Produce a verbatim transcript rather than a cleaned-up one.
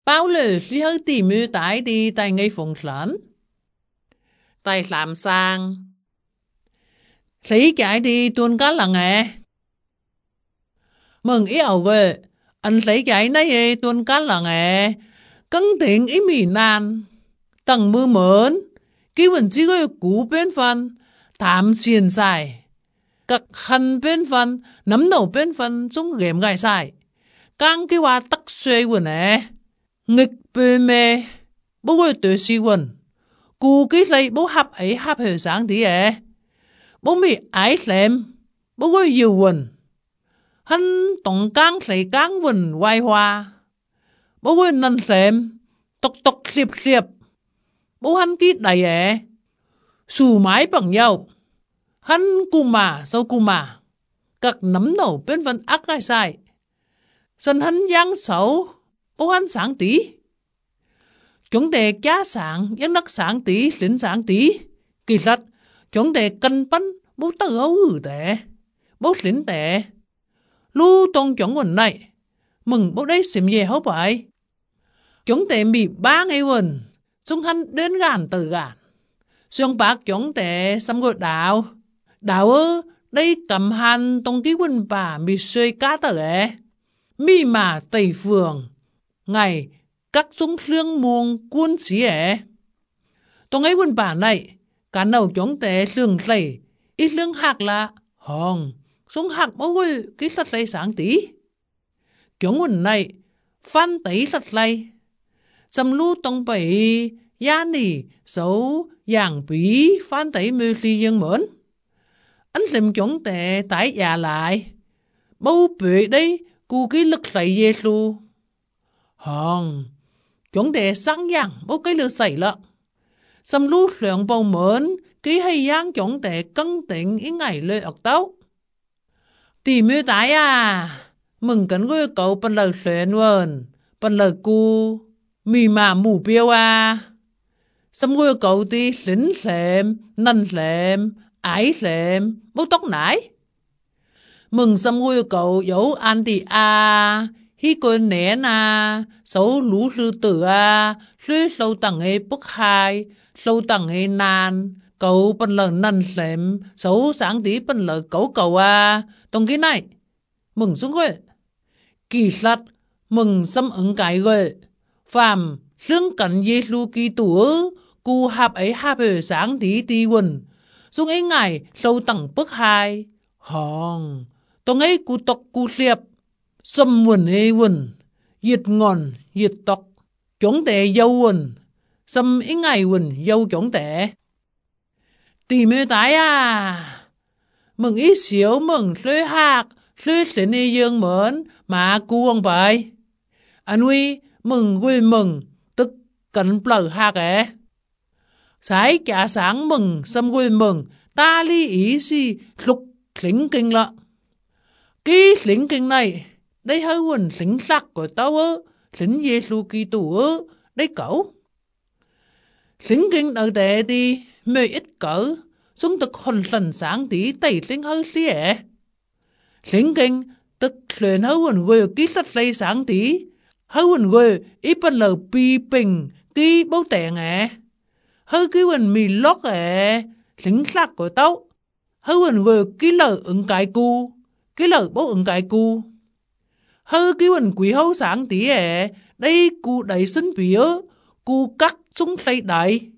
Bao lử lý hơi tỉ mưu tái đi tại ngay phùng lớn. Tại làm sang. Lý cái đi tuôn cá là nghe. Mừng ý ảo về. Anh lấy cái này tuôn cá là nghe. Căng tiếng ý mì nàn. Tầng mưa mớn. Kí vẫn chỉ có cú bên phần. Thảm xiên xài. Các khăn bên phần. Nắm đầu bên phần. Chúng ghém gai xài. Căng cái hoa tắc xuê quần nè. Nghịch bê mê. Bố quên tự si quần. Cú ký lấy bố hạp ấy hạp hồi sáng tí ế. Bố mì ái xem. Bố quên nhiều quần. Hắn tổng căng lấy căng quần hoài hoa. Bố quên nâng xem. Tộc tộc xiệp xiệp. Bố hắn ký đầy ế. Xù mái bằng nhau. Hắn cù mà sâu cù mà. Các nắm đầu bên phần ác gai sai. Sân hắn giang xấu. Bố hắn sáng tí. Chúng ta giá sáng, giấc nắc sáng tí, lính sáng tí. Kỳ thật, chúng ta cân bắn, bố ta gấu ử tệ. Bố lính tệ. Lưu tôn chúng quần này. Mừng bố đấy xìm gì hấu vậy. Chúng ta bị ba ngày quần. Chúng hắn đến gàn từ gàn. Xong bác chúng ta xâm gọi đảo. Đảo ơ, đây cầm hành tông ký quần bà bị xuôi cá tờ ế. Mi mà tây phường. Ngày các chúng lương muông quân sĩ ế. Tông ấy quần bà này, cả đầu chúng ta lương lầy, ít lương hạc là hòn, chúng hạc bố quê cái sạch lây sáng tí. Chúng quần này, phan tấy sạch lây. Xâm lưu tông bầy, gia nì, xấu, giảng bí, phan tấy mê phi dân mớn. Anh xem chúng ta tái giả lại. Bố bệ đây, cụ cái lực lây Giê-xu. Hòn, chúng ta sáng giang bố cái lưu xảy lợ. Xâm lưu lượng bầu mớn, ký hay giang chúng ta cân tỉnh ý ngày lê ọc tấu. Tì mê tái à, mừng cấn gối cậu bằng lời xuyên vần, bằng lời cu, mì mà mù biêu à. Xâm gối cậu tí lính xem, năn xem, ái xem, bố tóc nải. Mừng xâm gối cậu dấu an tì à, hi quên nén à, xấu lũ sư tử à, suy sâu tầng ấy bức hai, sâu tầng ấy nàn, cậu bằng lời năn xem, xấu sáng tí bằng lời cậu cậu à, tông cái này. Mừng xuống rồi. Kỳ sát, mừng xâm ứng cái rồi. Phạm, xương cẩn Giê-xu Ki-tủ, cụ hạp ấy hạp ở sáng tí tí quần. Xuống ấy ngài sâu tầng bức hai. Hòn, tông ấy cụ tộc cụ siệp. Xâm quần ấy quần. Diệt ngon, diệt tộc. Chúng tệ dâu quần. Xâm ấy ngài quần dâu chúng tệ. Tì mê tái à. Mừng ý xíu mừng xôi hạc. Xôi xính y dương mớn. Mà cu ông bài. Anh huy mừng vui mừng. Tức cẩn plờ hạc ế. Sái cả sáng mừng. Xâm vui mừng. Ta lý ý si lục lính kinh lợ. Cái lính kinh này. Đây hơi quần lính sắc của tao ơ. Lính Giê-xu Ki-tủ ơ. Đây cậu. Lính kinh ở tệ đi. Mê ít cỡ. Chúng thực hồn lần sáng tí tẩy lính hơi xí ế. Lính kinh tức luyện hơi quần gửi ký sạch lây sáng tí. Hơi quần gửi ít bằng lờ bì bình ký bố tẹn ế. Hơi ký quần mì lót ế. Lính sắc của tao. Hơi quần gửi ký lờ ứng cái cu. Ký lờ bố ứng cái cu. Hơi ký quần quý hâu sáng tí ế. Đây cụ đẩy sinh bía. Cụ cắt chúng xây đáy.